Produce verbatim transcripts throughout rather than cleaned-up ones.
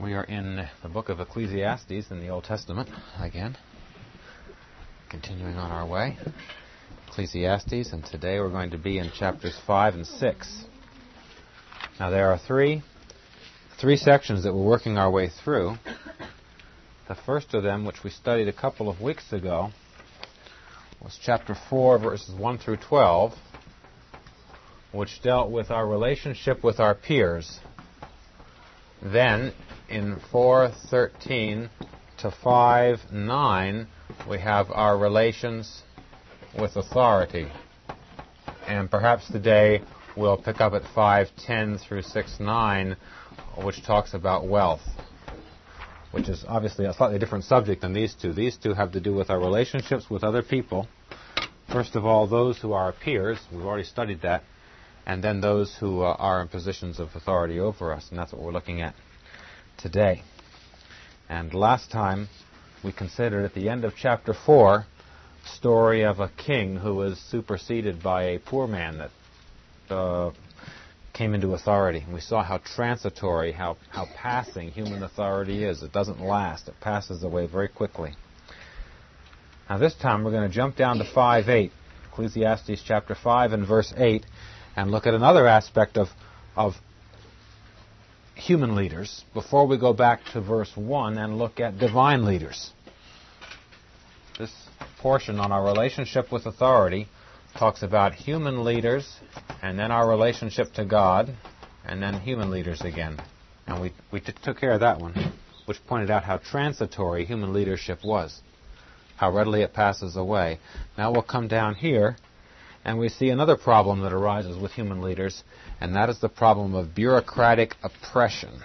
We are in the book of Ecclesiastes in the Old Testament again, continuing on our way. Ecclesiastes, and today we're going to be in chapters five and six. Now there are three, three sections that we're working our way through. The first of them, which we studied a couple of weeks ago, was chapter four, verses one through twelve, which dealt with our relationship with our peers. Then, in four thirteen to five nine, we have our relations with authority. And perhaps today we'll pick up at five ten through six nine, which talks about wealth, which is obviously a slightly different subject than these two. These two have to do with our relationships with other people. First of all, those who are our peers. We've already studied that. And then those who uh, are in positions of authority over us. And that's what we're looking at today. And last time we considered at the end of chapter four the story of a king who was superseded by a poor man that uh, came into authority. And we saw how transitory, how, how passing human authority is. It doesn't last. It passes away very quickly. Now this time we're going to jump down to five eight, Ecclesiastes chapter five and verse eight, and look at another aspect of, of human leaders before we go back to verse one and look at divine leaders. This portion on our relationship with authority talks about human leaders, and then our relationship to God, and then human leaders again. And we, we t- took care of that one, which pointed out how transitory human leadership was, how readily it passes away. Now we'll come down here, and we see another problem that arises with human leaders, and that is the problem of bureaucratic oppression.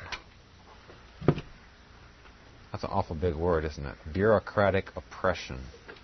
That's an awful big word, isn't it? Bureaucratic oppression.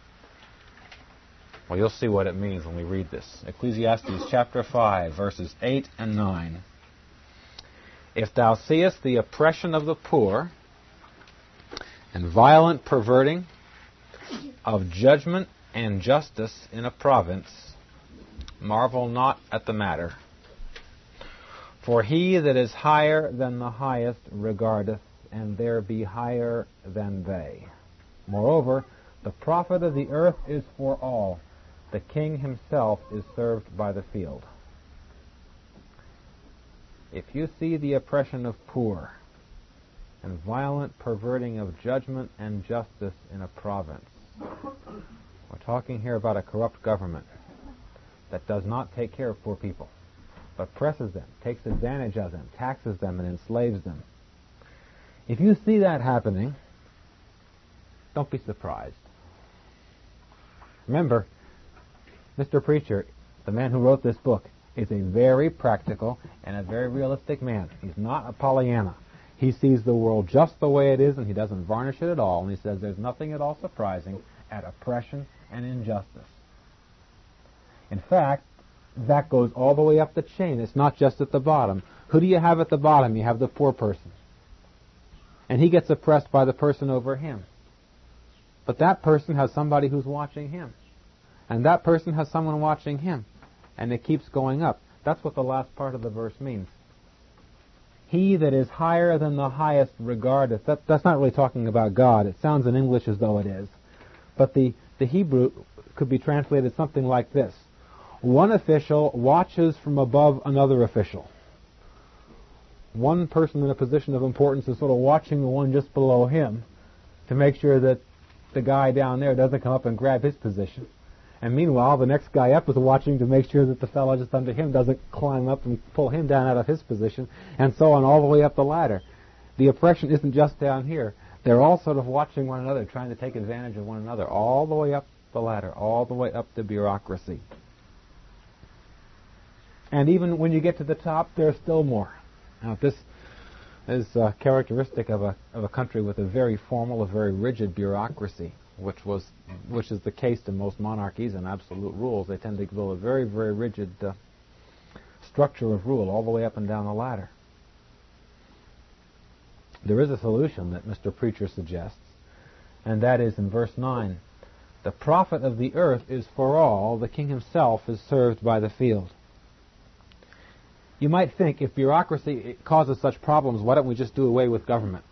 Well, you'll see what it means when we read this. Ecclesiastes chapter five, verses eight and nine. If thou seest the oppression of the poor, and violent perverting of judgment and justice in a province, marvel not at the matter. For he that is higher than the highest regardeth, and there be higher than they. Moreover, the profit of the earth is for all. The king himself is served by the field. If you see the oppression of poor, and violent perverting of judgment and justice in a province, we're talking here about a corrupt government that does not take care of poor people, but presses them, takes advantage of them, taxes them, and enslaves them. If you see that happening, don't be surprised. Remember, Mister Preacher, the man who wrote this book, is a very practical and a very realistic man. He's not a Pollyanna. He sees the world just the way it is, and he doesn't varnish it at all, and he says there's nothing at all surprising at oppression and injustice. In fact, that goes all the way up the chain. It's not just at the bottom. Who do you have at the bottom? You have the poor person. And he gets oppressed by the person over him. But that person has somebody who's watching him. And that person has someone watching him. And it keeps going up. That's what the last part of the verse means. He that is higher than the highest regardeth. That, that's not really talking about God. It sounds in English as though it is. But the, the Hebrew could be translated something like this. One official watches from above another official. One person in a position of importance is sort of watching the one just below him to make sure that the guy down there doesn't come up and grab his position. And meanwhile, the next guy up is watching to make sure that the fellow just under him doesn't climb up and pull him down out of his position, and so on all the way up the ladder. The oppression isn't just down here. They're all sort of watching one another, trying to take advantage of one another, all the way up the ladder, all the way up the bureaucracy. And even when you get to the top, there's still more. Now, this is uh, characteristic of a of a country with a very formal, a very rigid bureaucracy, which was which is the case in most monarchies and absolute rules. They tend to build a very, very rigid uh, structure of rule all the way up and down the ladder. There is a solution that Mister Preacher suggests, and that is in verse nine. The profit of the earth is for all. The king himself is served by the field. You might think if bureaucracy causes such problems, why don't we just do away with government?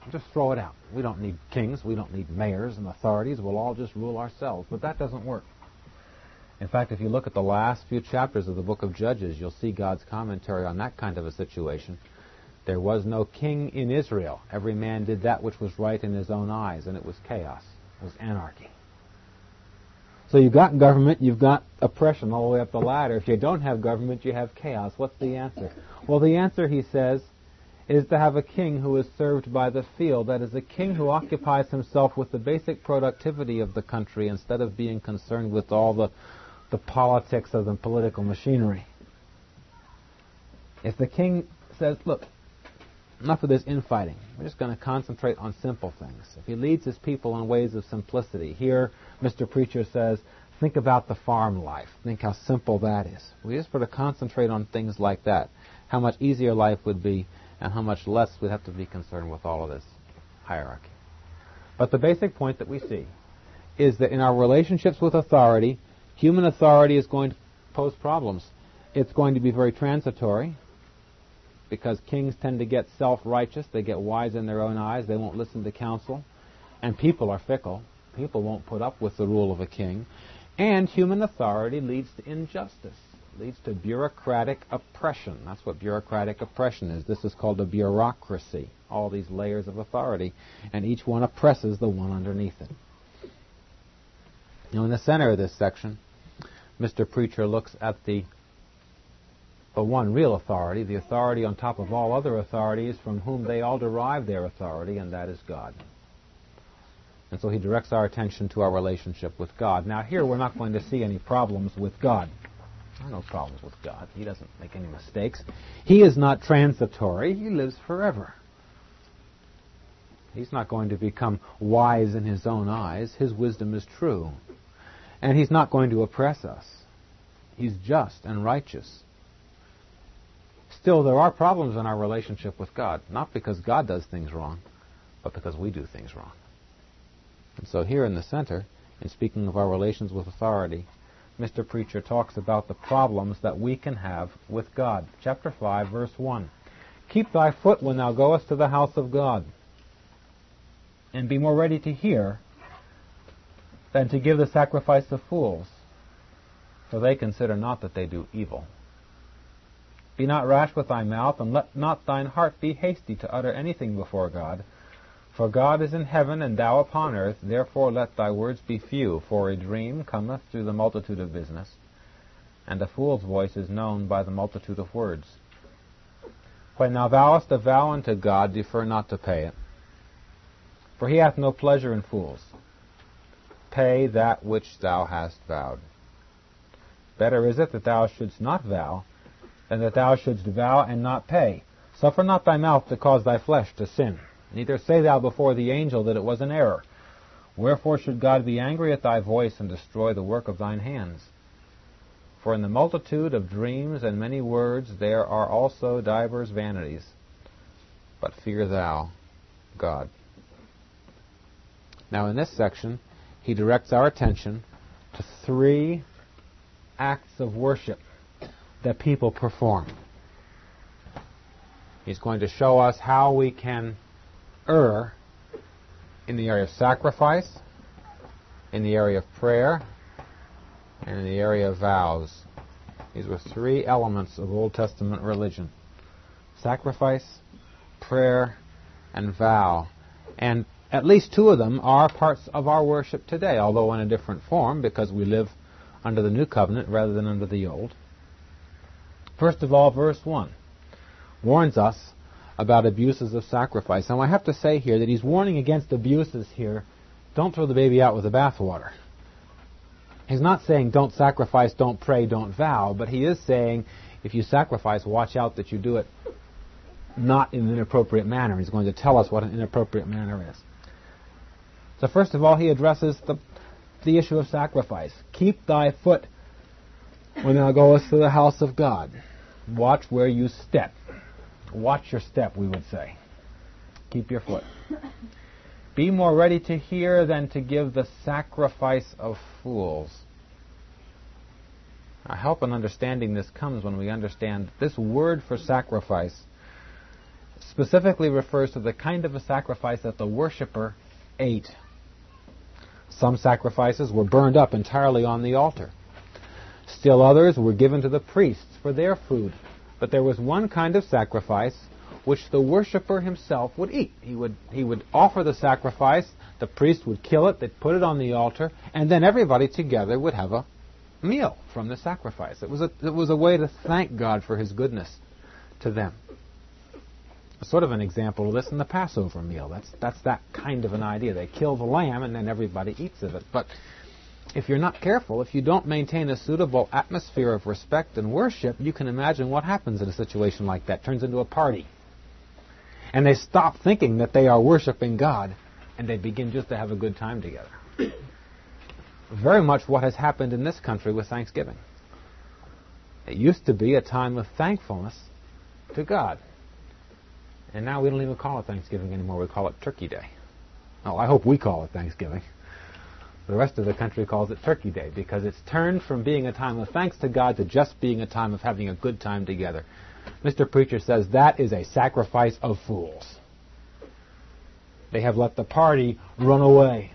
Just throw it out. We don't need kings. We don't need mayors and authorities. We'll all just rule ourselves. But that doesn't work. In fact, if you look at the last few chapters of the book of Judges, you'll see God's commentary on that kind of a situation. There was no king in Israel. Every man did that which was right in his own eyes, and it was chaos. It was anarchy. So you've got government, you've got oppression all the way up the ladder. If you don't have government, you have chaos. What's the answer? Well, the answer, he says, is to have a king who is served by the field. That is, a king who occupies himself with the basic productivity of the country instead of being concerned with all the, the politics of the political machinery. If the king says, look, enough of this infighting. We're just going to concentrate on simple things. If he leads his people in ways of simplicity, here Mister Preacher says, think about the farm life. Think how simple that is. We just sort of concentrate on things like that. How much easier life would be and how much less we'd have to be concerned with all of this hierarchy. But the basic point that we see is that in our relationships with authority, human authority is going to pose problems. It's going to be very transitory, because kings tend to get self-righteous. They get wise in their own eyes. They won't listen to counsel. And people are fickle. People won't put up with the rule of a king. And human authority leads to injustice, leads to bureaucratic oppression. That's what bureaucratic oppression is. This is called a bureaucracy, all these layers of authority, and each one oppresses the one underneath it. Now, in the center of this section, Mister Preacher looks at the the one real authority, the authority on top of all other authorities from whom they all derive their authority, and that is God. And so he directs our attention to our relationship with God. Now here we're not going to see any problems with God. There are no problems with God. He doesn't make any mistakes. He is not transitory. He lives forever. He's not going to become wise in his own eyes. His wisdom is true. And he's not going to oppress us. He's just and righteous. Still, there are problems in our relationship with God, not because God does things wrong, but because we do things wrong. And so here in the center, in speaking of our relations with authority, Mister Preacher talks about the problems that we can have with God. Chapter five, verse one. Keep thy foot when thou goest to the house of God, and be more ready to hear than to give the sacrifice of fools, for they consider not that they do evil. Be not rash with thy mouth, and let not thine heart be hasty to utter anything before God. For God is in heaven, and thou upon earth, therefore let thy words be few. For a dream cometh through the multitude of business, and a fool's voice is known by the multitude of words. When thou vowest a vow unto God, defer not to pay it, for he hath no pleasure in fools. Pay that which thou hast vowed. Better is it that thou shouldst not vow, than that thou shouldst vow and not pay. Suffer not thy mouth to cause thy flesh to sin. Neither say thou before the angel that it was an error. Wherefore should God be angry at thy voice and destroy the work of thine hands? For in the multitude of dreams and many words there are also divers vanities. But fear thou God. Now in this section, he directs our attention to three acts of worship that people perform. He's going to show us how we can err in the area of sacrifice, in the area of prayer, and in the area of vows. These were three elements of Old Testament religion: sacrifice, prayer, and vow. And at least two of them are parts of our worship today, although in a different form, because we live under the New Covenant rather than under the Old. First of all, verse one warns us about abuses of sacrifice. Now I have to say here that he's warning against abuses here. Don't throw the baby out with the bathwater. He's not saying don't sacrifice, don't pray, don't vow, but he is saying if you sacrifice, watch out that you do it not in an inappropriate manner. He's going to tell us what an inappropriate manner is. So first of all, he addresses the, the issue of sacrifice. Keep thy foot when thou goest to the house of God. Watch where you step. Watch your step, we would say. Keep your foot. Be more ready to hear than to give the sacrifice of fools. Our help in understanding this comes when we understand this word for sacrifice specifically refers to the kind of a sacrifice that the worshiper ate. Some sacrifices were burned up entirely on the altar. Still others were given to the priests for their food. But there was one kind of sacrifice which the worshiper himself would eat. He would, he would offer the sacrifice, the priest would kill it, they'd put it on the altar, and then everybody together would have a meal from the sacrifice. It was a, it was a way to thank God for his goodness to them. Sort of an example of this in the Passover meal. That's, that's that kind of an idea. They kill the lamb and then everybody eats of it. But if you're not careful, if you don't maintain a suitable atmosphere of respect and worship, you can imagine what happens in a situation like that. It turns into a party. And they stop thinking that they are worshiping God, and they begin just to have a good time together. Very much what has happened in this country with Thanksgiving. It used to be a time of thankfulness to God. And now we don't even call it Thanksgiving anymore. We call it Turkey Day. Well, I hope we call it Thanksgiving. The rest of the country calls it Turkey Day because it's turned from being a time of thanks to God to just being a time of having a good time together. Mister Preacher says that is a sacrifice of fools. They have let the party run away.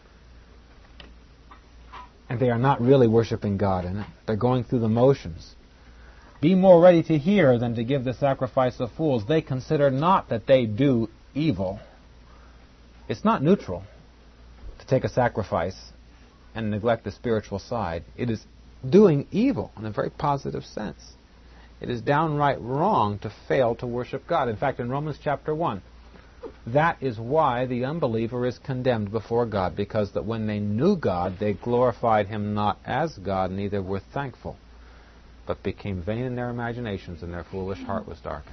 And they are not really worshiping God in it. They're going through the motions. Be more ready to hear than to give the sacrifice of fools. They consider not that they do evil. It's not neutral to take a sacrifice and neglect the spiritual side. It is doing evil in a very positive sense. It is downright wrong to fail to worship God. In fact, in Romans chapter one, that is why the unbeliever is condemned before God, because that when they knew God, they glorified him not as God, neither were thankful, but became vain in their imaginations, and their foolish heart was darkened.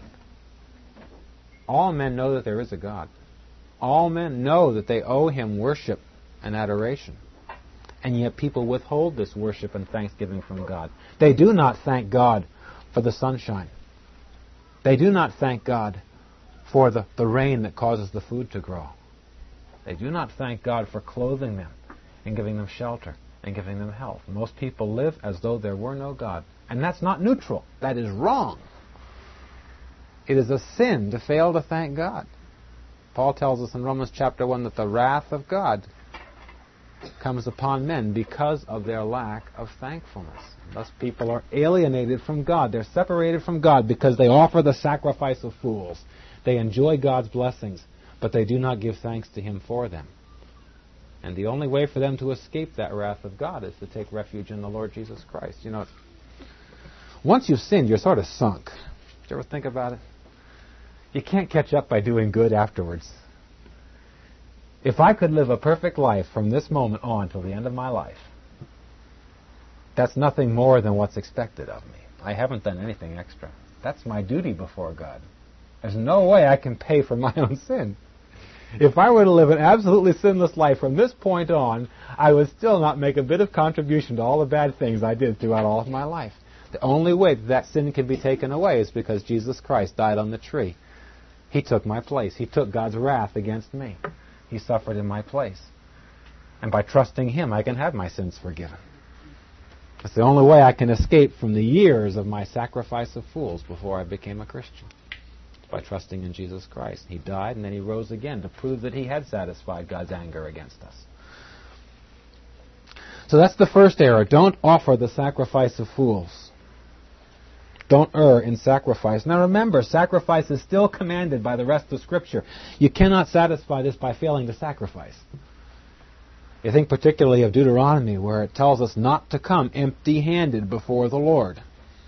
All men know that there is a God. All men know that they owe him worship and adoration. And yet people withhold this worship and thanksgiving from God. They do not thank God for the sunshine. They do not thank God for the, the rain that causes the food to grow. They do not thank God for clothing them and giving them shelter and giving them health. Most people live as though there were no God. And that's not neutral. That is wrong. It is a sin to fail to thank God. Paul tells us in Romans chapter one that the wrath of God comes upon men because of their lack of thankfulness. Thus people are alienated from God. They're separated from God because they offer the sacrifice of fools. They enjoy God's blessings, but they do not give thanks to him for them. And the only way for them to escape that wrath of God is to take refuge in the Lord Jesus Christ. You know, once you've sinned, you're sort of sunk. Did you ever think about it? You can't catch up by doing good afterwards. If I could live a perfect life from this moment on till the end of my life, that's nothing more than what's expected of me. I haven't done anything extra. That's my duty before God. There's no way I can pay for my own sin. If I were to live an absolutely sinless life from this point on, I would still not make a bit of contribution to all the bad things I did throughout all of my life. The only way that, that sin can be taken away is because Jesus Christ died on the tree. He took my place. He took God's wrath against me. He suffered in my place. And by trusting him, I can have my sins forgiven. It's the only way I can escape from the years of my sacrifice of fools before I became a Christian. It's by trusting in Jesus Christ. He died and then he rose again to prove that he had satisfied God's anger against us. So that's the first error. Don't offer the sacrifice of fools. Don't err in sacrifice. Now remember, sacrifice is still commanded by the rest of Scripture. You cannot satisfy this by failing to sacrifice. You think particularly of Deuteronomy, where it tells us not to come empty-handed before the Lord.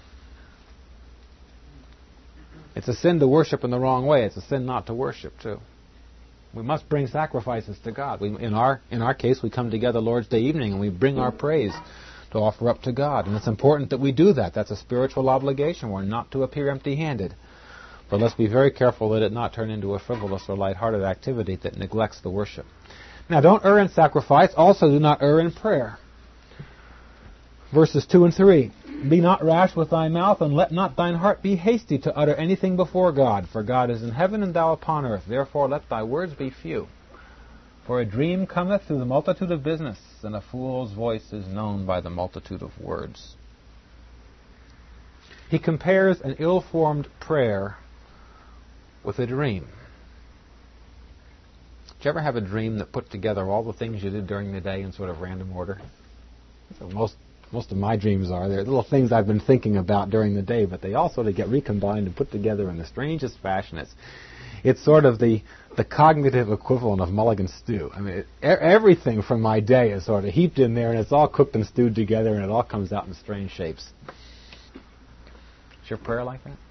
It's a sin to worship in the wrong way. It's a sin not to worship, too. We must bring sacrifices to God. We, in our in our case, we come together Lord's Day evening and we bring our praise to offer up to God. And it's important that we do that. That's a spiritual obligation. We're not to appear empty-handed. But let's be very careful that it not turn into a frivolous or light-hearted activity that neglects the worship. Now, don't err in sacrifice. Also, do not err in prayer. Verses two and three. Be not rash with thy mouth, and let not thine heart be hasty to utter anything before God. For God is in heaven, and thou upon earth. Therefore let thy words be few. For a dream cometh through the multitude of business, and a fool's voice is known by the multitude of words. He compares an ill-formed prayer with a dream. Did you ever have a dream that put together all the things you did during the day in sort of random order? So most most of my dreams are. They're little things I've been thinking about during the day, but they all sort of get recombined and put together in the strangest fashion. It's it's sort of the the cognitive equivalent of Mulligan stew. I mean, it, everything from my day is sort of heaped in there, and it's all cooked and stewed together, and it all comes out in strange shapes. Is your prayer like that?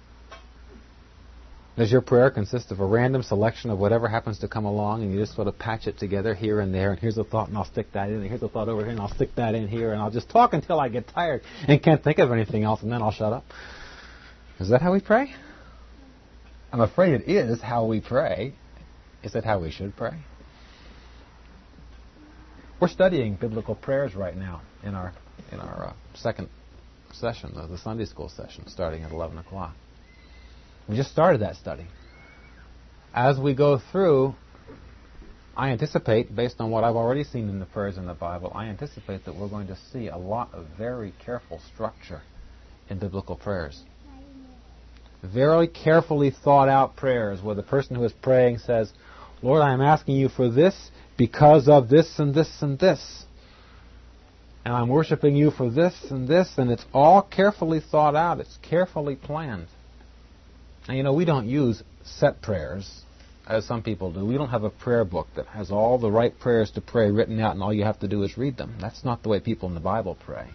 Does your prayer consist of a random selection of whatever happens to come along, and you just sort of patch it together here and there, and here's a thought, and I'll stick that in, and here's a thought over here, and I'll stick that in here, and I'll just talk until I get tired and can't think of anything else, and then I'll shut up? Is that how we pray? I'm afraid it is how we pray. Is it how we should pray? We're studying biblical prayers right now in our in our uh, second session, the, the Sunday school session, starting at eleven o'clock. We just started that study. As we go through, I anticipate, based on what I've already seen in the prayers in the Bible, I anticipate that we're going to see a lot of very careful structure in biblical prayers. Very carefully thought out prayers where the person who is praying says, Lord, I am asking you for this because of this and this and this. And I'm worshiping you for this and this, and it's all carefully thought out. It's carefully planned. And you know, we don't use set prayers, as some people do. We don't have a prayer book that has all the right prayers to pray written out, and all you have to do is read them. That's not the way people in the Bible pray.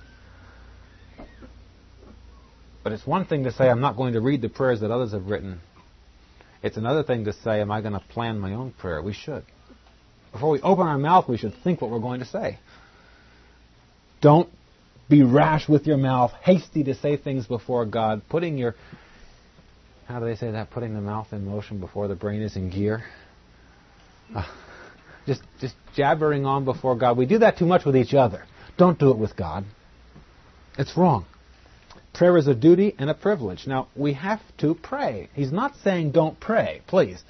But it's one thing to say, I'm not going to read the prayers that others have written. It's another thing to say, am I going to plan my own prayer? We should. Before we open our mouth, we should think what we're going to say. Don't be rash with your mouth, hasty to say things before God, putting your... How do they say that? Putting the mouth in motion before the brain is in gear. Uh, just, just jabbering on before God. We do that too much with each other. Don't do it with God. It's wrong. Prayer is a duty and a privilege. Now, we have to pray. He's not saying don't pray, please.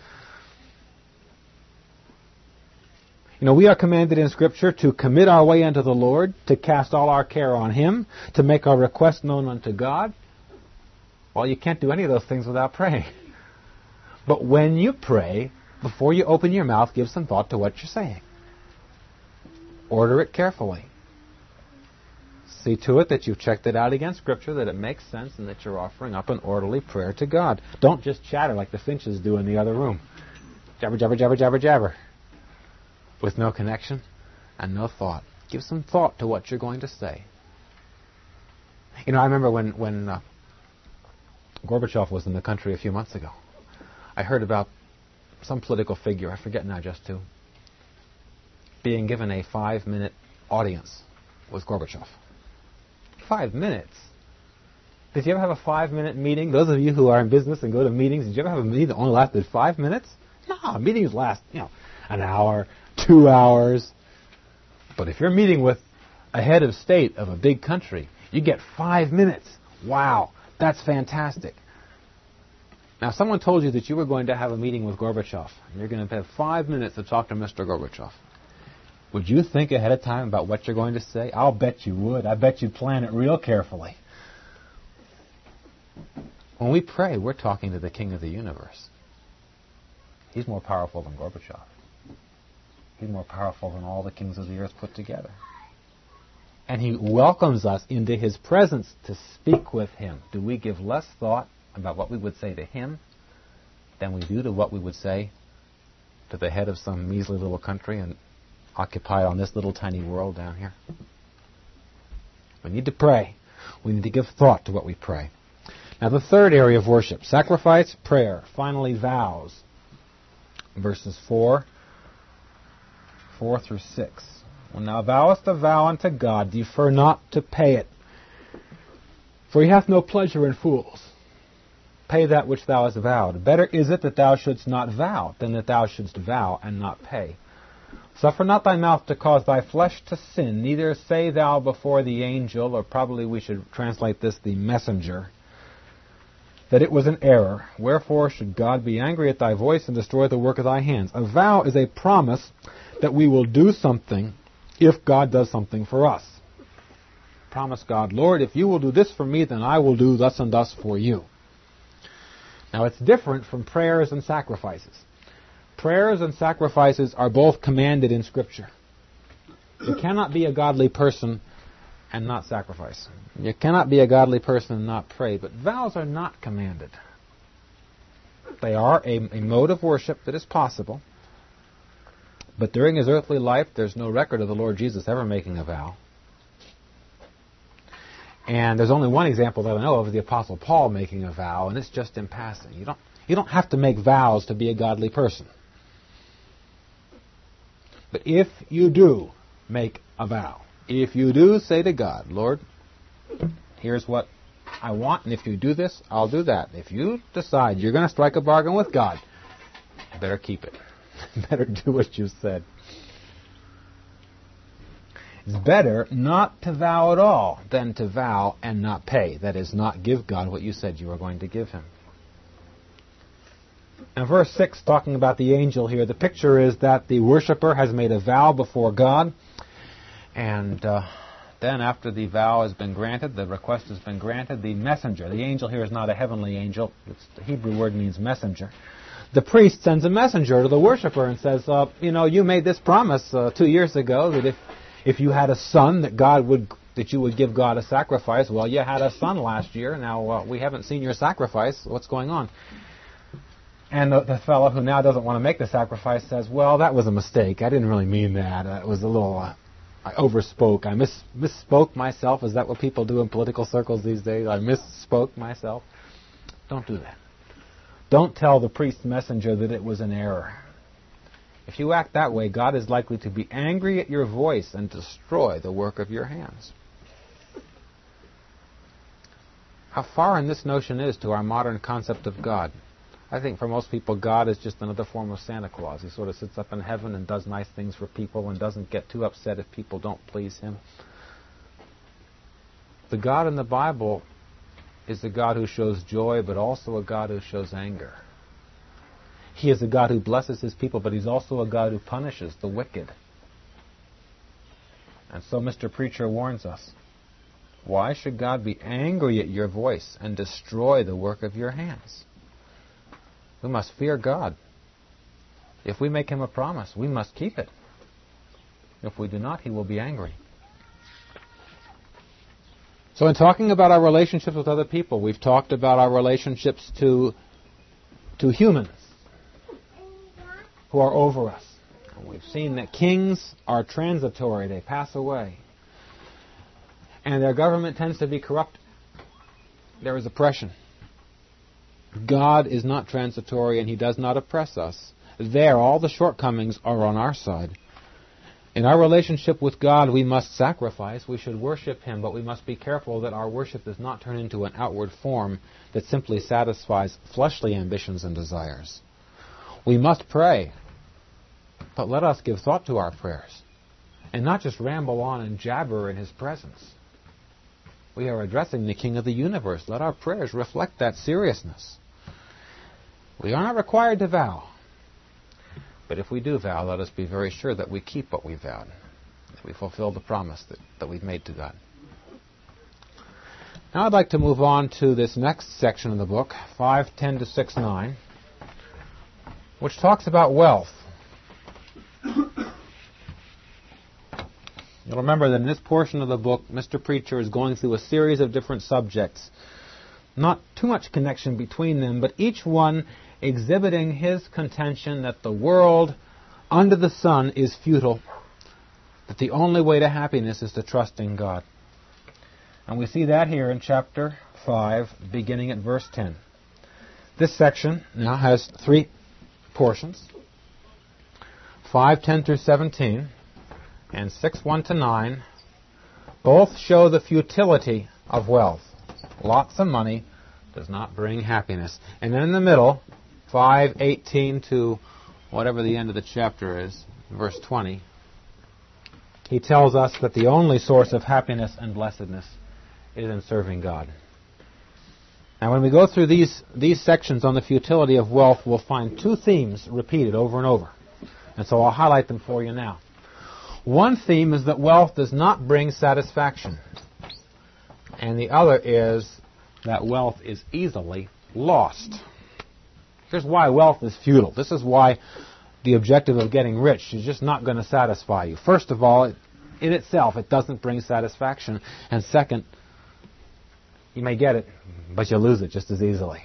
You know, we are commanded in Scripture to commit our way unto the Lord, to cast all our care on Him, to make our request known unto God. Well, you can't do any of those things without praying. But when you pray, before you open your mouth, give some thought to what you're saying. Order it carefully. See to it that you've checked it out against Scripture, that it makes sense, and that you're offering up an orderly prayer to God. Don't just chatter like the Finches do in the other room. Jabber, jabber, jabber, jabber, jabber. With no connection and no thought. Give some thought to what you're going to say. You know, I remember when... when uh, Gorbachev was in the country a few months ago. I heard about some political figure, I forget now just who, being given a five-minute audience with Gorbachev. Five minutes? Did you ever have a five-minute meeting? Those of you who are in business and go to meetings, did you ever have a meeting that only lasted five minutes? No, meetings last, you know, an hour, two hours. But if you're meeting with a head of state of a big country, you get five minutes. Wow. That's fantastic. Now, if someone told you that you were going to have a meeting with Gorbachev, and you're going to have five minutes to talk to Mister Gorbachev, would you think ahead of time about what you're going to say? I'll bet you would. I bet you'd plan it real carefully. When we pray, we're talking to the King of the universe. He's more powerful than Gorbachev. He's more powerful than all the kings of the earth put together. And He welcomes us into His presence to speak with Him. Do we give less thought about what we would say to Him than we do to what we would say to the head of some measly little country and occupied on this little tiny world down here? We need to pray. We need to give thought to what we pray. Now, the third area of worship, sacrifice, prayer. Finally, vows. Verses four, four through six. When thou vowest a vow unto God, defer not to pay it. For He hath no pleasure in fools. Pay that which thou hast vowed. Better is it that thou shouldst not vow, than that thou shouldst vow and not pay. Suffer not thy mouth to cause thy flesh to sin, neither say thou before the angel, or probably we should translate this, the messenger, that it was an error. Wherefore should God be angry at thy voice and destroy the work of thy hands? A vow is a promise that we will do something if God does something for us. Promise God, Lord, if you will do this for me, then I will do thus and thus for you. Now, it's different from prayers and sacrifices. Prayers and sacrifices are both commanded in Scripture. You cannot be a godly person and not sacrifice. You cannot be a godly person and not pray. But vows are not commanded. They are a, a mode of worship that is possible. But during his earthly life, there's no record of the Lord Jesus ever making a vow. And there's only one example that I know of, the Apostle Paul making a vow, and it's just in passing. You don't, you don't have to make vows to be a godly person. But if you do make a vow, if you do say to God, Lord, here's what I want, and if you do this, I'll do that. If you decide you're going to strike a bargain with God, you better keep it. You better do what you said. It's better not to vow at all than to vow and not pay. That is, not give God what you said you were going to give him. Now, verse six, talking about the angel here, the picture is that the worshiper has made a vow before God, and uh, then after the vow has been granted, the request has been granted, the messenger, the angel here is not a heavenly angel, it's, the Hebrew word means messenger. The priest sends a messenger to the worshiper and says, uh, you know, you made this promise uh, two years ago that if If you had a son, that God would, that you would give God a sacrifice. Well, you had a son last year. Now uh, we haven't seen your sacrifice. What's going on? And the, the fellow who now doesn't want to make the sacrifice says, "Well, that was a mistake. I didn't really mean that. Uh, it was a little. Uh, I overspoke. I miss, misspoke myself." Is that what people do in political circles these days? I misspoke myself. Don't do that. Don't tell the priest's messenger that it was an error. If you act that way, God is likely to be angry at your voice and destroy the work of your hands. How foreign this notion is to our modern concept of God. I think for most people, God is just another form of Santa Claus. He sort of sits up in heaven and does nice things for people and doesn't get too upset if people don't please him. The God in the Bible is a God who shows joy, but also a God who shows anger. He is a God who blesses his people, but he's also a God who punishes the wicked. And so Mister Preacher warns us, why should God be angry at your voice and destroy the work of your hands? We must fear God. If we make him a promise, we must keep it. If we do not, he will be angry. So in talking about our relationships with other people, we've talked about our relationships to, to humans who are over us. And we've seen that kings are transitory. They pass away. And their government tends to be corrupt. There is oppression. God is not transitory, and he does not oppress us. There, all the shortcomings are on our side. In our relationship with God, we must sacrifice. We should worship him, but we must be careful that our worship does not turn into an outward form that simply satisfies fleshly ambitions and desires. We must pray, but let us give thought to our prayers and not just ramble on and jabber in his presence. We are addressing the King of the universe. Let our prayers reflect that seriousness. We are not required to vow. But if we do vow, let us be very sure that we keep what we vowed, that we fulfill the promise that, that we've made to God. Now I'd like to move on to this next section of the book, five ten to six nine, which talks about wealth. You'll remember that in this portion of the book, Mister Preacher is going through a series of different subjects. Not too much connection between them, but each one exhibiting his contention that the world under the sun is futile, that the only way to happiness is to trust in God. And we see that here in chapter five, beginning at verse ten. This section now has three portions, five ten through seventeen, and six one to nine. Both show the futility of wealth. Lots of money does not bring happiness. And then in the middle, five eighteen to whatever the end of the chapter is, verse twenty, he tells us that the only source of happiness and blessedness is in serving God. Now when we go through these, these sections on the futility of wealth, we'll find two themes repeated over and over. And so I'll highlight them for you now. One theme is that wealth does not bring satisfaction. And the other is that wealth is easily lost. Here's why wealth is futile. This is why the objective of getting rich is just not going to satisfy you. First of all, it, in itself, it doesn't bring satisfaction. And second, you may get it, but you'll lose it just as easily.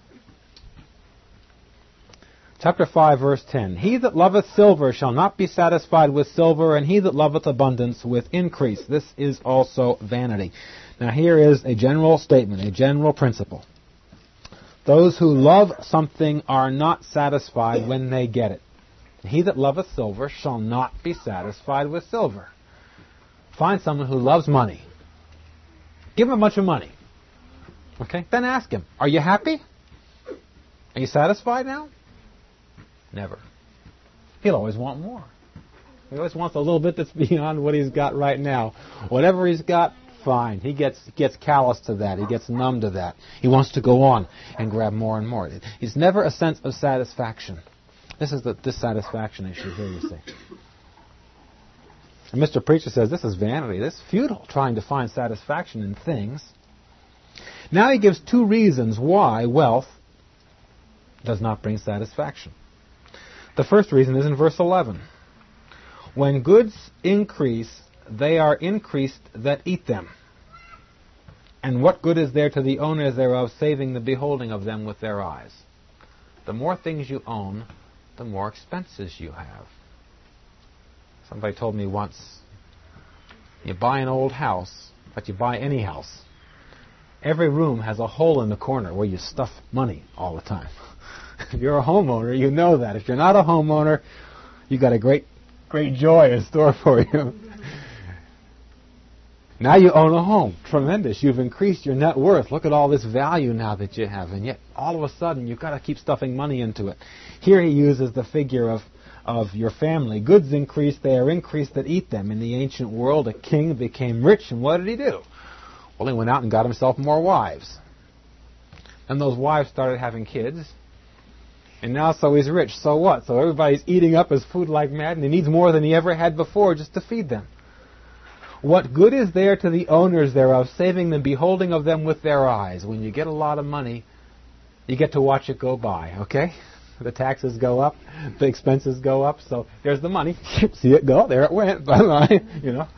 Chapter five, verse ten. He that loveth silver shall not be satisfied with silver, and he that loveth abundance with increase. This is also vanity. Now here is a general statement, a general principle. Those who love something are not satisfied when they get it. He that loveth silver shall not be satisfied with silver. Find someone who loves money. Give him a bunch of money. Okay? Then ask him, are you happy? Are you satisfied now? Never. He'll always want more. He always wants a little bit that's beyond what he's got right now. Whatever he's got, fine. He gets gets callous to that. He gets numb to that. He wants to go on and grab more and more. It's never a sense of satisfaction. This is the dissatisfaction issue here, you see. And Mister Preacher says this is vanity. This is futile, trying to find satisfaction in things. Now he gives two reasons why wealth does not bring satisfaction. The first reason is in verse eleven. When goods increase, they are increased that eat them. And what good is there to the owners thereof, saving the beholding of them with their eyes? The more things you own, the more expenses you have. Somebody told me once, you buy an old house, but you buy any house. Every room has a hole in the corner where you stuff money all the time. If you're a homeowner, you know that. If you're not a homeowner, you've got a great, great joy in store for you. Now you own a home. Tremendous. You've increased your net worth. Look at all this value now that you have. And yet, all of a sudden, you've got to keep stuffing money into it. Here he uses the figure of, of your family. Goods increase, they are increased that eat them. In the ancient world, a king became rich, and what did he do? Well, he went out and got himself more wives. And those wives started having kids. And now so he's rich. So what? So everybody's eating up his food like mad, and he needs more than he ever had before just to feed them. What good is there to the owners thereof, saving the beholding of them with their eyes? When you get a lot of money, you get to watch it go by, okay? The taxes go up, the expenses go up, so there's the money. See it go, there it went, bye-bye, you know.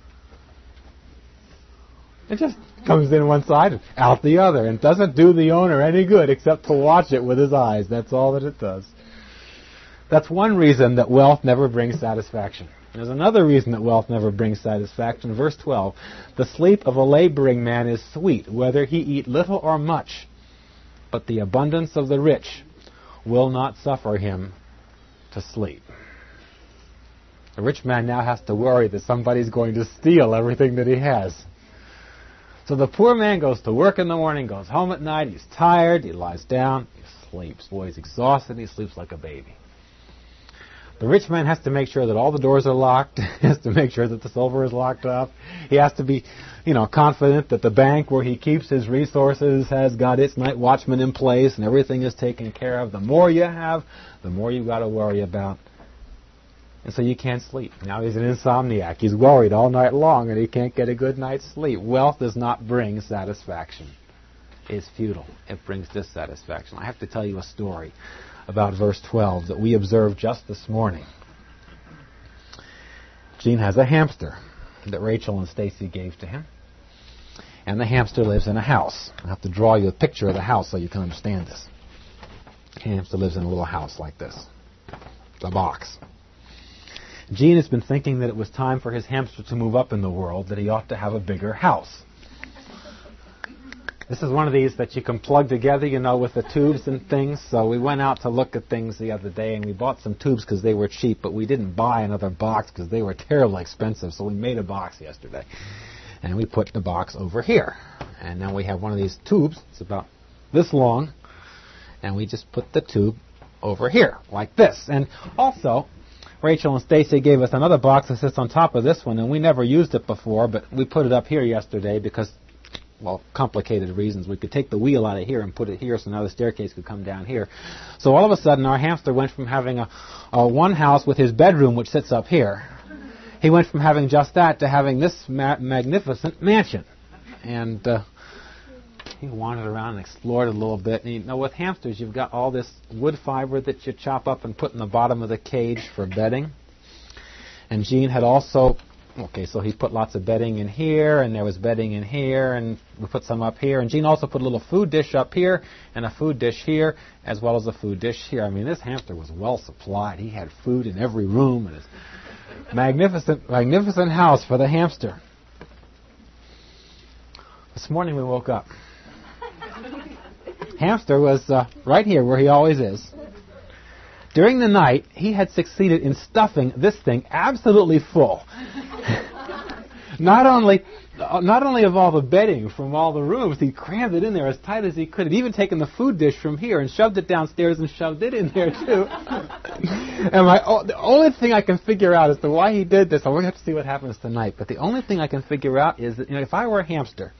It just comes in one side and out the other, and doesn't do the owner any good except to watch it with his eyes. That's all that it does. That's one reason that wealth never brings satisfaction. There's another reason that wealth never brings satisfaction. Verse twelve, the sleep of a laboring man is sweet, whether he eat little or much, but the abundance of the rich will not suffer him to sleep. The rich man now has to worry that somebody's going to steal everything that he has. So the poor man goes to work in the morning, goes home at night, he's tired, he lies down, he sleeps. Boy, he's exhausted, he sleeps like a baby. The rich man has to make sure that all the doors are locked. He has to make sure that the silver is locked up. He has to be, you know, confident that the bank where he keeps his resources has got its night watchman in place and everything is taken care of. The more you have, the more you've got to worry about. And so you can't sleep. Now he's an insomniac. He's worried all night long and he can't get a good night's sleep. Wealth does not bring satisfaction. It's futile. It brings dissatisfaction. I have to tell you a story about verse twelve that we observed just this morning. Gene has a hamster that Rachel and Stacy gave to him. And the hamster lives in a house. I have to draw you a picture of the house so you can understand this. The hamster lives in a little house like this. It's a box. Gene has been thinking that it was time for his hamster to move up in the world, that he ought to have a bigger house. This is one of these that you can plug together, you know, with the tubes and things. So we went out to look at things the other day, and we bought some tubes because they were cheap, but we didn't buy another box because they were terribly expensive. So we made a box yesterday, and we put the box over here. And now we have one of these tubes. It's about this long, and we just put the tube over here, like this. And also, Rachel and Stacy gave us another box that sits on top of this one, and we never used it before, but we put it up here yesterday because, well, complicated reasons. We could take the wheel out of here and put it here, so now the staircase could come down here. So all of a sudden, our hamster went from having a, a one house with his bedroom, which sits up here. He went from having just that to having this ma- magnificent mansion. And uh, he wandered around and explored a little bit. And you know, with hamsters, you've got all this wood fiber that you chop up and put in the bottom of the cage for bedding. And Gene had also, okay, so he put lots of bedding in here, and there was bedding in here, and we put some up here. And Gene also put a little food dish up here, and a food dish here, as well as a food dish here. I mean, this hamster was well supplied. He had food in every room, and it's magnificent, magnificent house for the hamster. This morning we woke up. Hamster was uh, right here where he always is. During the night, he had succeeded in stuffing this thing absolutely full. Not only, not only of all the bedding from all the rooms, he crammed it in there as tight as he could. He'd even taken the food dish from here and shoved it downstairs and shoved it in there too. And my, oh, the only thing I can figure out as to why he did this, I'm going to have to see what happens tonight, but the only thing I can figure out is that, you know, if I were a hamster,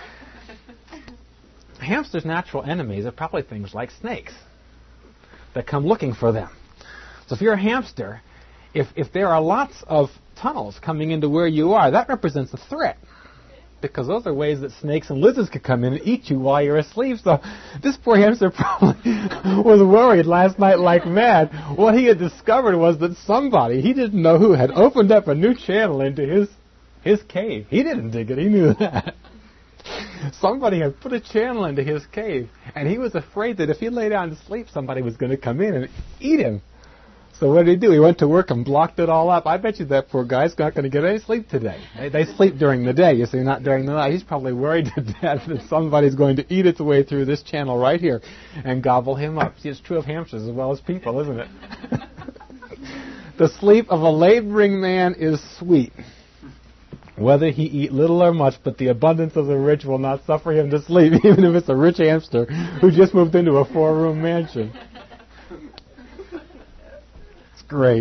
hamsters' natural enemies are probably things like snakes that come looking for them. So if you're a hamster, if if there are lots of tunnels coming into where you are, that represents a threat, because those are ways that snakes and lizards could come in and eat you while you're asleep. So this poor hamster probably was worried last night like mad. What he had discovered was that somebody, he didn't know who, had opened up a new channel into his his cave. He didn't dig it, he knew that. Somebody had put a channel into his cave, and he was afraid that if he lay down to sleep, somebody was going to come in and eat him. So what did he do? He went to work and blocked it all up. I bet you that poor guy's not going to get any sleep today. They, they sleep during the day, you see, not during the night. He's probably worried to death that somebody's going to eat its way through this channel right here and gobble him up. See, it's true of hamsters as well as people, isn't it? The sleep of a laboring man is sweet, whether he eat little or much, but the abundance of the rich will not suffer him to sleep, even if it's a rich hamster who just moved into a four-room mansion. It's great.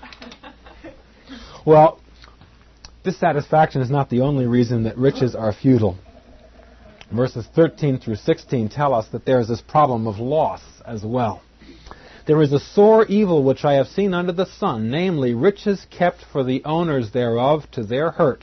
Well, dissatisfaction is not the only reason that riches are futile. Verses thirteen through sixteen tell us that there is this problem of loss as well. There is a sore evil which I have seen under the sun, namely riches kept for the owners thereof to their hurt.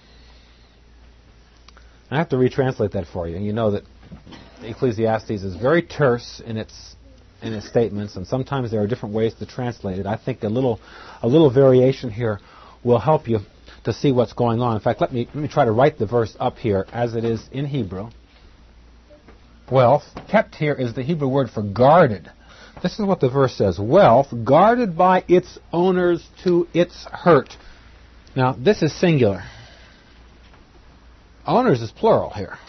I have to retranslate that for you. You know that Ecclesiastes is very terse in its in its statements, and sometimes there are different ways to translate it. I think a little a little variation here will help you to see what's going on. In fact, let me let me try to write the verse up here as it is in Hebrew. Wealth, kept here, is the Hebrew word for guarded. This is what the verse says. Wealth, guarded by its owners to its hurt. Now, this is singular. Owners is plural here.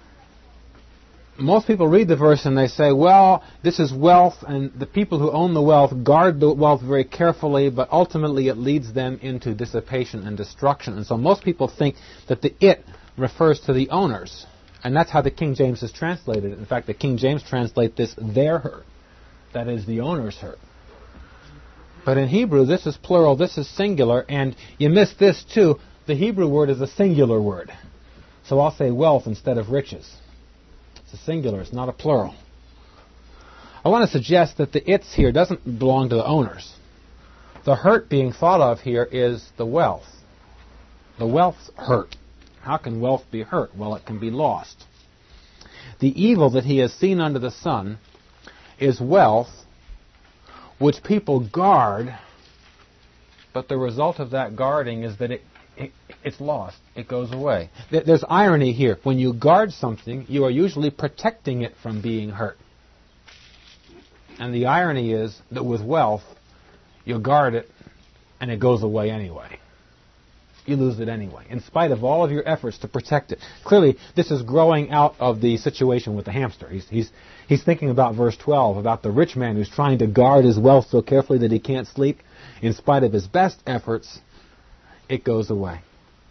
Most people read the verse and they say, well, this is wealth, and the people who own the wealth guard the wealth very carefully, but ultimately it leads them into dissipation and destruction. And so most people think that the it refers to the owners. And that's how the King James is translated. In fact, the King James translate this, their hurt. That is, the owner's hurt. But in Hebrew, this is plural, this is singular, and you miss this too. The Hebrew word is a singular word. So I'll say wealth instead of riches. It's a singular, it's not a plural. I want to suggest that the it's here doesn't belong to the owners. The hurt being thought of here is the wealth. The wealth's hurt. How can wealth be hurt? Well, it can be lost. The evil that he has seen under the sun is wealth, which people guard, but the result of that guarding is that it, it it's lost. It goes away. There's irony here. When you guard something, you are usually protecting it from being hurt. And the irony is that with wealth, you guard it, and it goes away anyway. You lose it anyway, in spite of all of your efforts to protect it. Clearly, this is growing out of the situation with the hamster. He's, he's, he's thinking about verse twelve, about the rich man who's trying to guard his wealth so carefully that he can't sleep. In spite of his best efforts, it goes away.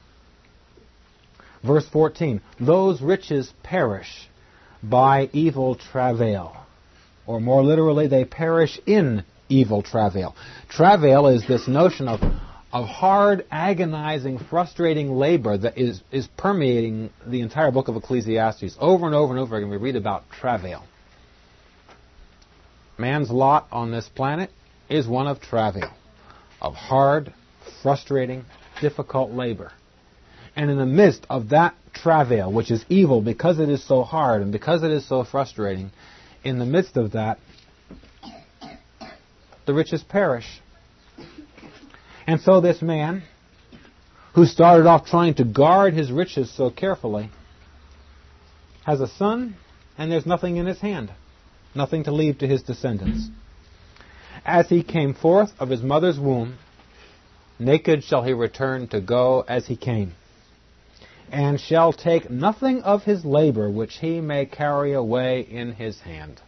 Verse fourteen, those riches perish by evil travail. Or more literally, they perish in evil travail. Travail is this notion of of hard, agonizing, frustrating labor that is, is permeating the entire book of Ecclesiastes. Over and over and over again we read about travail. Man's lot on this planet is one of travail, of hard, frustrating, difficult labor. And in the midst of that travail, which is evil because it is so hard and because it is so frustrating, in the midst of that, the riches perish. And so this man, who started off trying to guard his riches so carefully, has a son, and there's nothing in his hand, nothing to leave to his descendants. As he came forth of his mother's womb, naked shall he return to go as he came, and shall take nothing of his labor which he may carry away in his hand.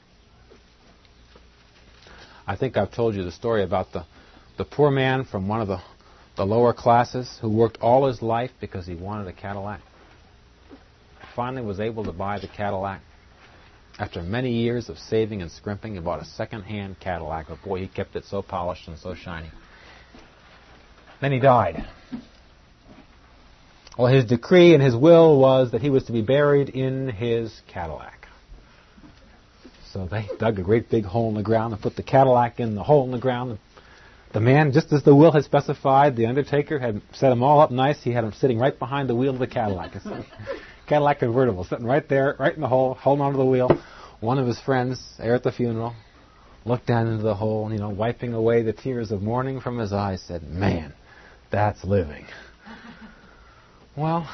I think I've told you the story about the, the poor man from one of the, the lower classes who worked all his life because he wanted a Cadillac. Finally was able to buy the Cadillac. After many years of saving and scrimping, he bought a second-hand Cadillac. But boy, he kept it so polished and so shiny. Then he died. Well, his decree and his will was that he was to be buried in his Cadillac. So they dug a great big hole in the ground and put the Cadillac in the hole in the ground. The man, just as the will had specified, the undertaker had set them all up nice. He had him sitting right behind the wheel of the Cadillac. Cadillac convertible, sitting right there, right in the hole, holding onto the wheel. One of his friends, there at the funeral, looked down into the hole and, you know, wiping away the tears of mourning from his eyes, said, "Man, that's living." Well,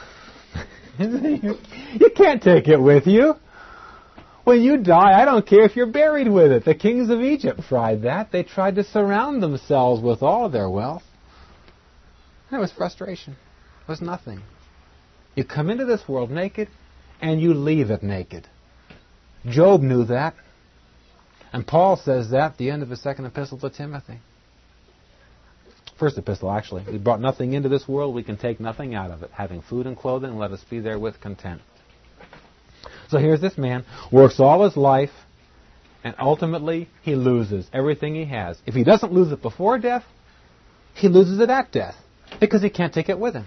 you can't take it with you. When you die, I don't care if you're buried with it. The kings of Egypt tried that. They tried to surround themselves with all of their wealth. And it was frustration. It was nothing. You come into this world naked, and you leave it naked. Job knew that. And Paul says that at the end of his second epistle to Timothy. First epistle, actually. We brought nothing into this world, we can take nothing out of it. Having food and clothing, let us be therewith content. So here's this man, works all his life, and ultimately he loses everything he has. If he doesn't lose it before death, he loses it at death, because he can't take it with him.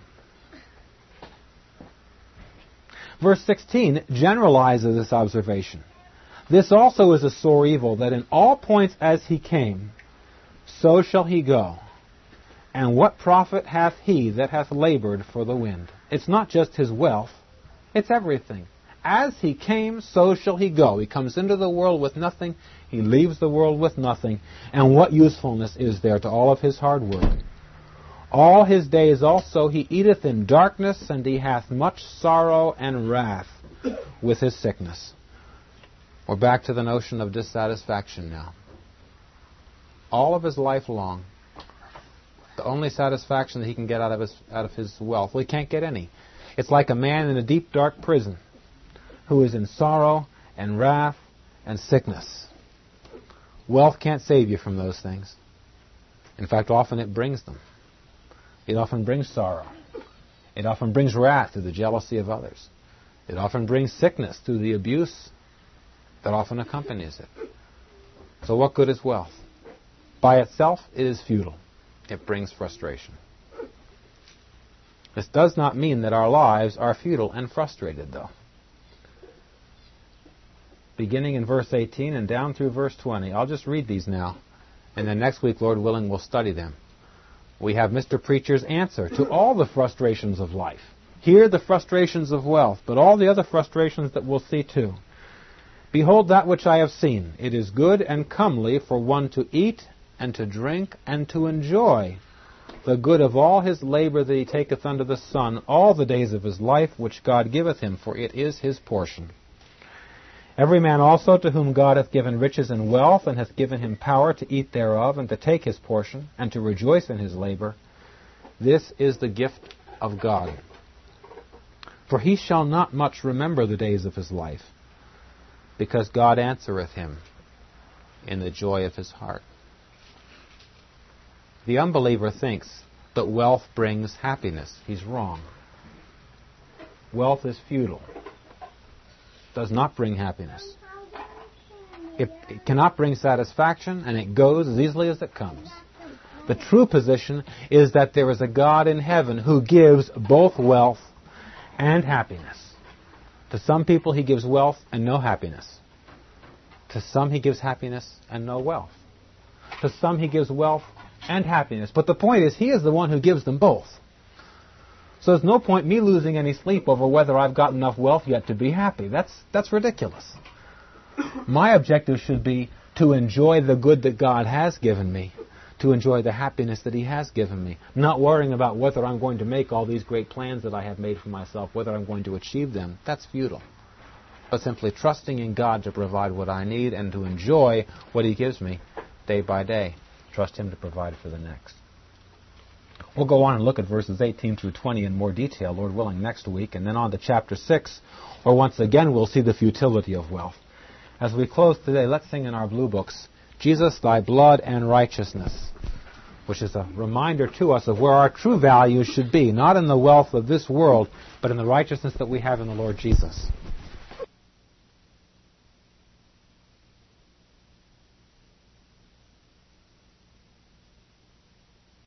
Verse sixteen generalizes this observation. This also is a sore evil, that in all points as he came, so shall he go. And what profit hath he that hath labored for the wind? It's not just his wealth, it's everything. As he came, so shall he go. He comes into the world with nothing, he leaves the world with nothing. And what usefulness is there to all of his hard work? All his days also he eateth in darkness, and he hath much sorrow and wrath with his sickness. We're back to the notion of dissatisfaction now. All of his life long, the only satisfaction that he can get out of his out of his wealth, well, he can't get any. It's like a man in a deep, dark prison who is in sorrow and wrath and sickness. Wealth can't save you from those things. In fact, often it brings them. It often brings sorrow. It often brings wrath through the jealousy of others. It often brings sickness through the abuse that often accompanies it. So what good is wealth? By itself, it is futile. It brings frustration. This does not mean that our lives are futile and frustrated, though. Beginning in verse eighteen and down through verse twenty. I'll just read these now, and then next week, Lord willing, we'll study them. We have Mister Preacher's answer to all the frustrations of life. Here, the frustrations of wealth, but all the other frustrations that we'll see too. Behold that which I have seen. It is good and comely for one to eat and to drink and to enjoy the good of all his labor that he taketh under the sun all the days of his life, which God giveth him, for it is his portion. Every man also to whom God hath given riches and wealth, and hath given him power to eat thereof, and to take his portion, and to rejoice in his labor, this is the gift of God. For he shall not much remember the days of his life, because God answereth him in the joy of his heart. The unbeliever thinks that wealth brings happiness. He's wrong. Wealth is futile. Does not bring happiness. It, it cannot bring satisfaction, and it goes as easily as it comes. The true position is that there is a God in heaven who gives both wealth and happiness. To some people he gives wealth and no happiness. To some he gives happiness and no wealth. To some he gives wealth and happiness. But the point is, he is the one who gives them both. So there's no point me losing any sleep over whether I've got enough wealth yet to be happy. That's, that's ridiculous. My objective should be to enjoy the good that God has given me, to enjoy the happiness that He has given me, not worrying about whether I'm going to make all these great plans that I have made for myself, whether I'm going to achieve them. That's futile. But simply trusting in God to provide what I need and to enjoy what He gives me day by day. Trust Him to provide for the next. We'll go on and look at verses eighteen through twenty in more detail, Lord willing, next week, and then on to chapter six, where once again we'll see the futility of wealth. As we close today, let's sing in our blue books, Jesus, Thy Blood and Righteousness, which is a reminder to us of where our true values should be, not in the wealth of this world, but in the righteousness that we have in the Lord Jesus.